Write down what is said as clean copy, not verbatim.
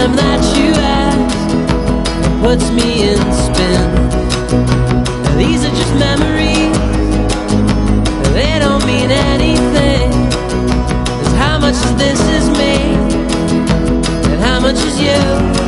time that you ask puts me in spin. These are just memories, they don't mean anything. 'Cause how much of this is me and how much is you?